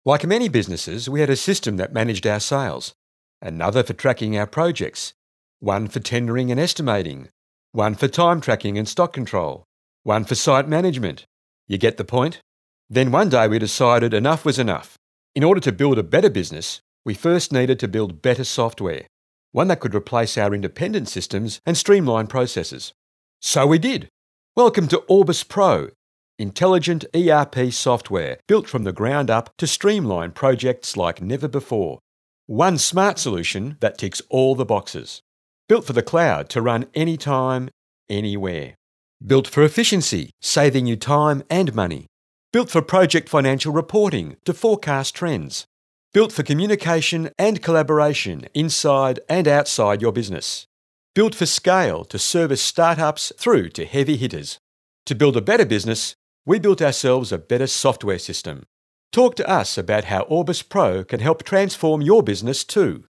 Like many businesses, we had a system that managed our sales, another for tracking our projects, one for tendering and estimating, one for time tracking and stock control, one for site management. You get the point? Then one day we decided enough was enough. In order to build a better business, we first needed to build better software, one that could replace our independent systems and streamline processes. So we did. Welcome to Orbis Pro, intelligent ERP software built from the ground up to streamline projects like never before. One smart solution that ticks all the boxes. Built for the cloud to run anytime, anywhere. Built for efficiency, saving you time and money. Built for project financial reporting to forecast trends. Built for communication and collaboration inside and outside your business. Built for scale to service startups through to heavy hitters. To build a better business, we built ourselves a better software system. Talk to us about how Orbis Pro can help transform your business too.